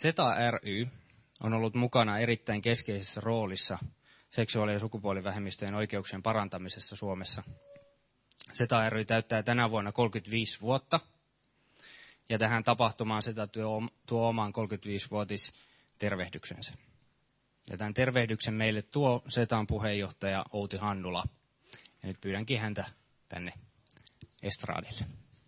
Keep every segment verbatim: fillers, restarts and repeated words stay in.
SETA ry on ollut mukana erittäin keskeisessä roolissa seksuaali- ja sukupuolivähemmistöjen oikeuksien parantamisessa Suomessa. SETA ry täyttää tänä vuonna kolmekymmentäviisi vuotta, ja tähän tapahtumaan SETA tuo, tuo oman kolmekymmentäviisivuotistervehdyksensä. Ja tämän tervehdyksen meille tuo SETAn puheenjohtaja Outi Hannula. Ja nyt pyydänkin häntä tänne estraadille.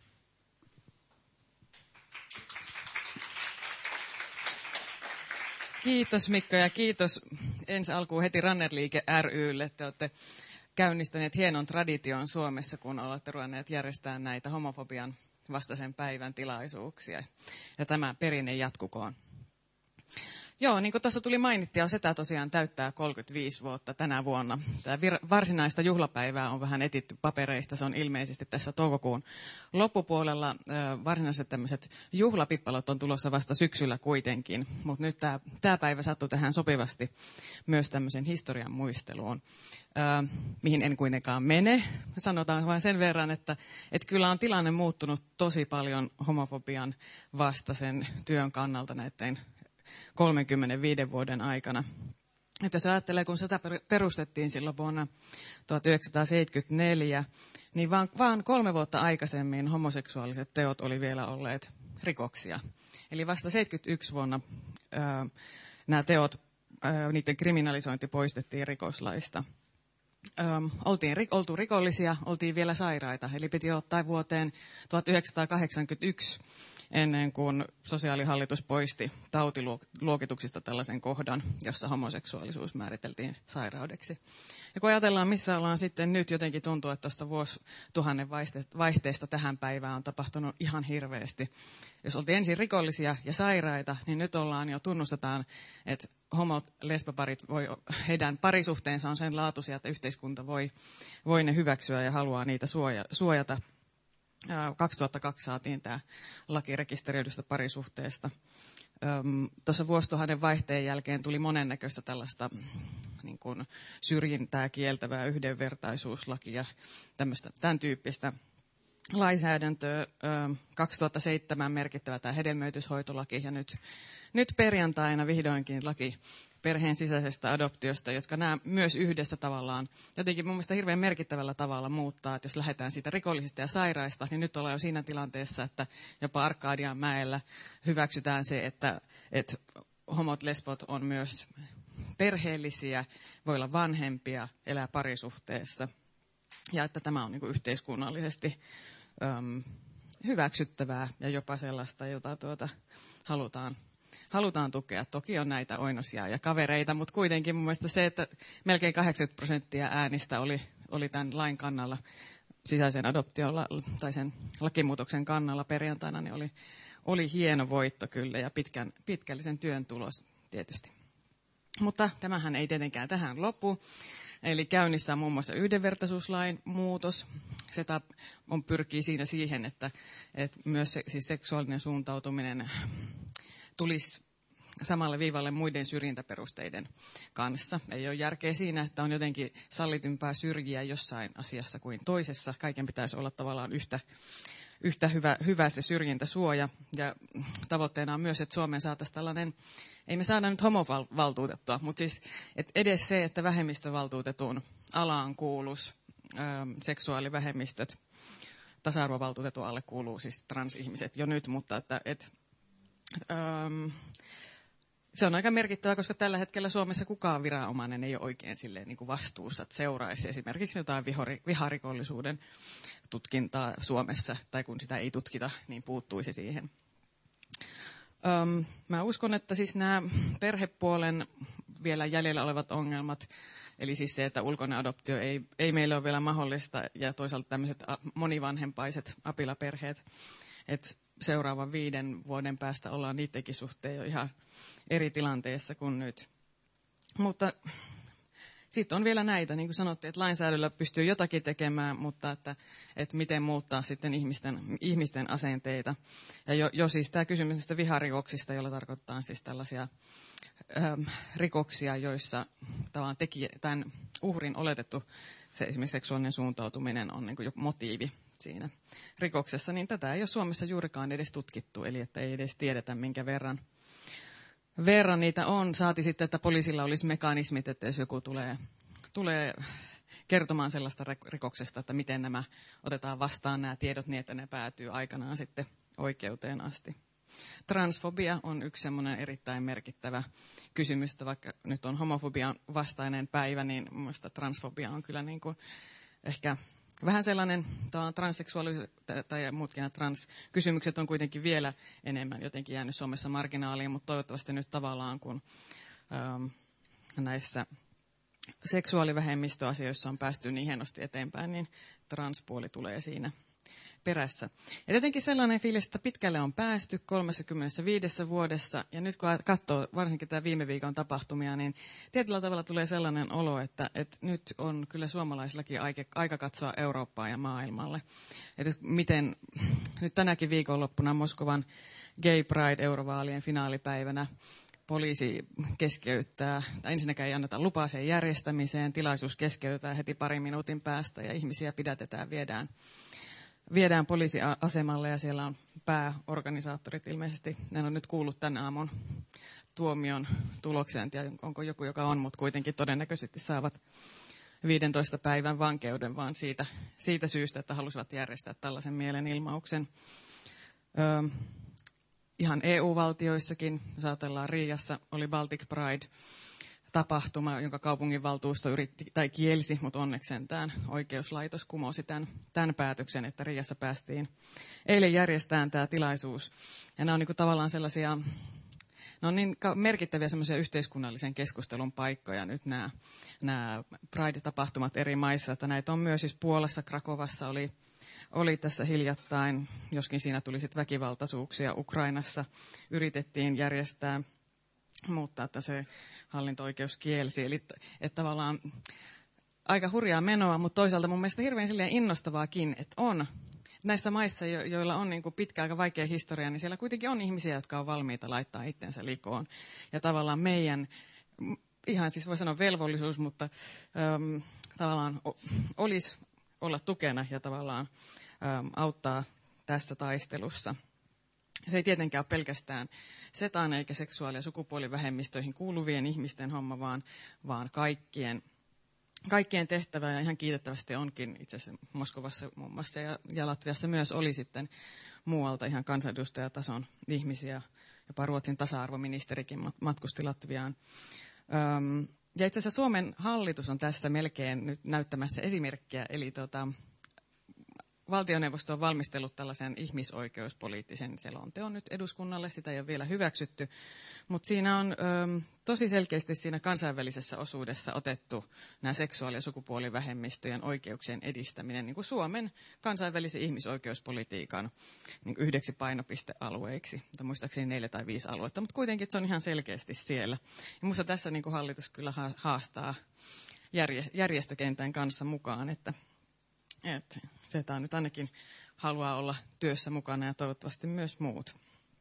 Kiitos Mikko ja kiitos ensi alkuun heti Runner-liike ry:lle. Te olette käynnistäneet hienon tradition Suomessa, kun olette ruvenneet järjestämään näitä homofobian vastaisen päivän tilaisuuksia. Ja tämä perinne jatkukoon. Joo, niin kuin tuossa tuli mainittua, SETA tosiaan täyttää kolmekymmentäviisi vuotta tänä vuonna. Tämä vir- varsinaista juhlapäivää on vähän etitty papereista. Se on ilmeisesti tässä toukokuun loppupuolella. Varsinaiset tämmöiset juhlapippalot on tulossa vasta syksyllä kuitenkin. Mutta nyt tämä, tämä päivä sattui tähän sopivasti myös tämmöisen historian muisteluun, äh, mihin en kuitenkaan mene. Sanotaan vain sen verran, että, että kyllä on tilanne muuttunut tosi paljon homofobian vastaisen työn kannalta näiden kolmenkymmenenviiden vuoden aikana. Että jos ajattelee, kun sitä perustettiin silloin vuonna tuhatyhdeksänsataaseitsemänkymmentäneljä, niin vaan, vaan kolme vuotta aikaisemmin homoseksuaaliset teot oli vielä olleet rikoksia. Eli vasta seitsemänkymmentäyksi vuonna ää, nämä teot, ää, niiden kriminalisointi poistettiin rikoslaista. Öm, oltiin oltu rikollisia, oltiin vielä sairaita, eli piti ottaa vuoteen tuhatyhdeksänsataakahdeksankymmentäyksi ennen kuin sosiaalihallitus poisti tautiluokituksista tällaisen kohdan, jossa homoseksuaalisuus määriteltiin sairaudeksi. Ja kun ajatellaan, missä ollaan sitten nyt, jotenkin tuntuu, että tuosta vuosituhannen vaihteesta tähän päivään on tapahtunut ihan hirveästi. Jos oltiin ensin rikollisia ja sairaita, niin nyt ollaan jo tunnustetaan, että homot, lesboparit, voi, heidän parisuhteensa on sen laatuisia, että yhteiskunta voi, voi ne hyväksyä ja haluaa niitä suoja, suojata. kaksituhattakaksi saatiin tämä laki rekisteröidystä parisuhteesta. Tuossa vuosituhannen vaihteen jälkeen tuli monennäköistä tällaista niin kuin syrjintää kieltävää yhdenvertaisuuslakia, tämmöistä, tämän tyyppistä lainsäädäntöä. kaksituhattaseitsemän merkittävä tämä hedelmöityshoitolaki ja nyt, nyt perjantaina vihdoinkin laki perheen sisäisestä adoptiosta, jotka nämä myös yhdessä tavallaan jotenkin mun mielestä hirveän merkittävällä tavalla muuttaa, että jos lähdetään siitä rikollisista ja sairaista, niin nyt ollaan jo siinä tilanteessa, että jopa Arkadianmäellä hyväksytään se, että, että homot, lesbot on myös perheellisiä, voi olla vanhempia, elää parisuhteessa ja että tämä on niin kuin yhteiskunnallisesti äm, hyväksyttävää ja jopa sellaista, jota tuota, halutaan Halutaan tukea. Toki on näitä oinosia ja kavereita, mutta kuitenkin mun mielestä se, että melkein kahdeksankymmentä prosenttia äänistä oli, oli tämän lain kannalla, sisäisen adoption tai sen lakimuutoksen kannalla perjantaina, niin oli, oli hieno voitto kyllä ja pitkän, pitkällisen työn tulos tietysti. Mutta tämähän ei tietenkään tähän lopu. Eli käynnissä on muun muassa yhdenvertaisuuslain muutos. Se on pyrkii siinä siihen, että, että myös se, siis seksuaalinen suuntautuminen tulisi samalle viivalle muiden syrjintäperusteiden kanssa. Ei ole järkeä siinä, että on jotenkin sallitumpaa syrjiä jossain asiassa kuin toisessa. Kaiken pitäisi olla tavallaan yhtä, yhtä hyvä, hyvä se syrjintäsuoja. Ja tavoitteena on myös, että Suomeen saataisiin tällainen, ei me saada nyt homovaltuutettua, mutta siis että edes se, että vähemmistövaltuutetun alaan kuuluisi ö, seksuaalivähemmistöt. Tasa-arvovaltuutetun alle kuuluu siis transihmiset jo nyt, mutta että et, Öm, se on aika merkittävää, koska tällä hetkellä Suomessa kukaan viranomainen ei ole oikein silleen niin kuin vastuussa, että seuraisi esimerkiksi jotain vihori, viharikollisuuden tutkintaa Suomessa, tai kun sitä ei tutkita, niin puuttuisi siihen. Öm, mä uskon, että siis nämä perhepuolen vielä jäljellä olevat ongelmat, eli siis se, että ulkoinen adoptio ei, ei meille ole vielä mahdollista, ja toisaalta tämmöiset monivanhempaiset apilaperheet, että seuraavan viiden vuoden päästä ollaan niidenkin suhteen jo ihan eri tilanteessa kuin nyt. Mutta sitten on vielä näitä, niin kuin sanottiin, että lainsäädännöllä pystyy jotakin tekemään, mutta että, että miten muuttaa sitten ihmisten, ihmisten asenteita. Ja jo, jo siis tämä kysymys näistä viharikoksista, jolla tarkoittaa siis tällaisia ähm, rikoksia, joissa tavallaan tekijä, tämän uhrin oletettu se esimerkiksi seksuaalinen suuntautuminen on niin kuin joku motiivi siinä rikoksessa, niin tätä ei ole Suomessa juurikaan edes tutkittu, eli että ei edes tiedetä minkä verran. verran niitä on. Saati sitten, että poliisilla olisi mekanismit, että jos joku tulee, tulee kertomaan sellaista rikoksesta, että miten nämä otetaan vastaan nämä tiedot niin, että ne päätyy aikanaan sitten oikeuteen asti. Transfobia on yksi semmoinen erittäin merkittävä kysymys, vaikka nyt on homofobian vastainen päivä, niin mielestäni transfobia on kyllä niin kuin ehkä vähän sellainen, transseksuaalisuus tai muutkin nämä transkysymykset on kuitenkin vielä enemmän jotenkin jäänyt Suomessa marginaaliin, mutta toivottavasti nyt tavallaan kun ähm, näissä seksuaalivähemmistöasioissa on päästy niin hienosti eteenpäin, niin transpuoli tulee siinä perässä. Ja jotenkin sellainen fiilis, että pitkälle on päästy kolmekymmentäviisi vuodessa, ja nyt kun katsoo varsinkin tämä viime viikon tapahtumia, niin tietyllä tavalla tulee sellainen olo, että, että nyt on kyllä suomalaisillakin aika, aika katsoa Eurooppaan ja maailmalle. Että miten nyt tänäkin viikonloppuna Moskovan Gay Pride-eurovaalien finaalipäivänä poliisi keskeyttää, tai ensinnäkään ei anneta lupaa sen järjestämiseen, tilaisuus keskeytetään heti parin minuutin päästä, ja ihmisiä pidätetään, viedään Viedään poliisiasemalle ja siellä on pääorganisaattorit ilmeisesti. En ole nyt kuullut tämän aamun tuomion tuloksen. En tiedä, onko joku, joka on, mutta kuitenkin todennäköisesti saavat viidentoista päivän vankeuden vaan siitä, siitä syystä, että halusivat järjestää tällaisen mielenilmauksen. Öö, ihan E U-valtioissakin, jos ajatellaan Riiassa, oli Baltic Pride tapahtuma, jonka kaupunginvaltuusto yritti, tai kielsi, mutta onneksi sentään oikeuslaitos kumosi tämän, tämän päätöksen, että Riiassa päästiin eilen järjestämään tämä tilaisuus. Ja nämä on niin kuin tavallaan sellaisia, ne on niin merkittäviä semmoisia yhteiskunnallisen keskustelun paikkoja nyt nämä, nämä Pride-tapahtumat eri maissa, että näitä on myös siis Puolassa, Krakovassa oli, oli tässä hiljattain, joskin siinä tuli sitten väkivaltaisuuksia. Ukrainassa yritettiin järjestää, mutta että se hallinto-oikeus kielsi. Eli että tavallaan aika hurjaa menoa, mutta toisaalta mun mielestä hirveän silleen innostavaakin, että on näissä maissa, jo, joilla on niin kuin pitkä aika vaikea historia, niin siellä kuitenkin on ihmisiä, jotka on valmiita laittaa itsensä likoon. Ja tavallaan meidän, ihan siis voi sanoa velvollisuus, mutta äm, tavallaan o, olisi olla tukena ja tavallaan äm, auttaa tässä taistelussa. Se ei tietenkään ole pelkästään setaan eikä seksuaali- ja sukupuolivähemmistöihin kuuluvien ihmisten homma, vaan, vaan kaikkien, kaikkien tehtävä. Ja ihan kiitettävästi onkin itse asiassa Moskovassa muun muassa ja, ja Latviassa myös oli sitten muualta ihan kansanedustajatason ihmisiä. Jopa Ruotsin tasa-arvoministerikin matkusti Latviaan. Öm, ja itse asiassa Suomen hallitus on tässä melkein nyt näyttämässä esimerkkiä, eli tota, valtioneuvosto on valmistellut tällaisen ihmisoikeuspoliittisen selonteon nyt eduskunnalle. Sitä ei ole vielä hyväksytty, mutta siinä on ö, tosi selkeästi siinä kansainvälisessä osuudessa otettu nämä seksuaali- ja sukupuolivähemmistöjen oikeuksien edistäminen niin kuin Suomen kansainvälisen ihmisoikeuspolitiikan niin kuin yhdeksi painopistealueiksi. Mutta muistaakseni neljä tai viisi aluetta, mutta kuitenkin se on ihan selkeästi siellä. Ja minusta tässä niin kuin hallitus kyllä haastaa järjestökentän kanssa mukaan, että Että se tämä nyt ainakin haluaa olla työssä mukana ja toivottavasti myös muut.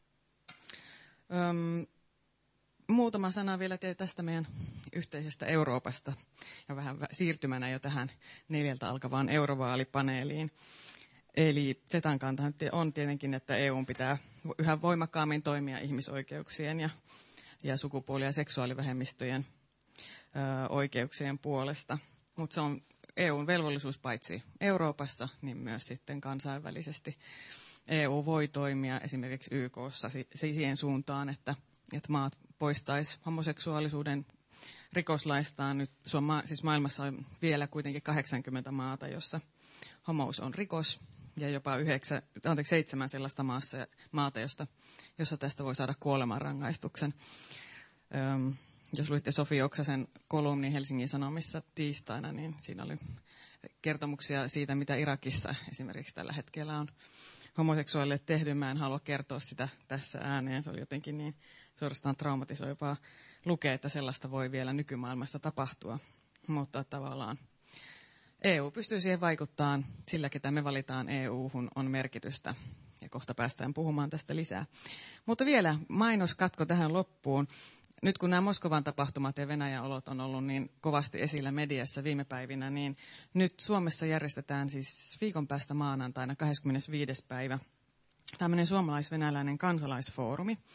Öm, muutama sana vielä tästä meidän yhteisestä Euroopasta ja vähän siirtymänä jo tähän neljältä alkavaan eurovaalipaneeliin. Eli setan kanta on tietenkin, että E U:n pitää yhä voimakkaammin toimia ihmisoikeuksien ja, ja sukupuoli- ja seksuaalivähemmistöjen ö, oikeuksien puolesta, mutta se on E U:n velvollisuus paitsi Euroopassa, niin myös sitten kansainvälisesti. E U voi toimia esimerkiksi Y K:ssa siihen suuntaan, että, että maat poistaisi homoseksuaalisuuden rikoslaistaan. Nyt Suoma, siis maailmassa on vielä kuitenkin kahdeksankymmentä maata, jossa homous on rikos, ja jopa yhdeksän, anteeksi, seitsemän sellaista maassa, maata, josta, jossa tästä voi saada kuolemanrangaistuksen. Öm, Jos luitte Sofi Oksasen kolumnin Helsingin Sanomissa tiistaina, niin siinä oli kertomuksia siitä, mitä Irakissa esimerkiksi tällä hetkellä on homoseksuaalille tehty. Mä en halua kertoa sitä tässä ääneen. Se oli jotenkin niin suorastaan traumatisoivaa lukea, että sellaista voi vielä nykymaailmassa tapahtua. Mutta tavallaan E U pystyy siihen vaikuttamaan. Sillä, ketä me valitaan E U:hun, on merkitystä. Ja kohta päästään puhumaan tästä lisää. Mutta vielä mainoskatko tähän loppuun. Nyt kun nämä Moskovan tapahtumat ja Venäjän olot on ollut niin kovasti esillä mediassa viime päivinä, niin nyt Suomessa järjestetään siis viikon päästä maanantaina kahdeskymmenesviides päivä tämmöinen suomalais-venäläinen kansalaisfoorumi.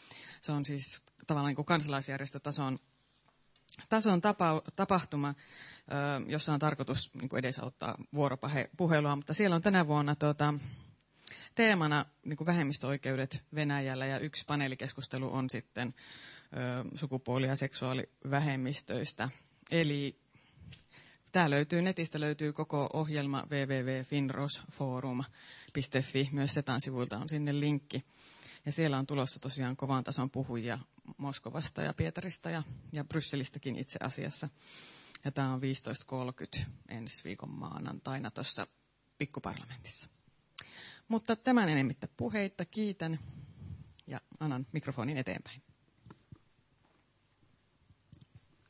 Se on siis tavallaan niin kuin kansalaisjärjestötason tason tapa, tapahtuma, jossa on tarkoitus niin kuin edesauttaa vuoropuhelua, mutta siellä on tänä vuonna tuota, teemana niin kuin vähemmistöoikeudet Venäjällä, ja yksi paneelikeskustelu on sitten ö, sukupuoli- ja seksuaalivähemmistöistä. Eli tämä löytyy netistä, löytyy koko ohjelma double-u double-u double piste finrosforum piste fi, myös Setan sivuilta on sinne linkki. Ja siellä on tulossa tosiaan kovan tason puhujia Moskovasta ja Pietarista ja, ja Brysselistäkin itse asiassa. Ja tämä on viisitoista kolmekymmentä ensi viikon maanantaina tuossa pikkuparlamentissa. Mutta tämän enemmittä puheitta kiitän ja annan mikrofonin eteenpäin.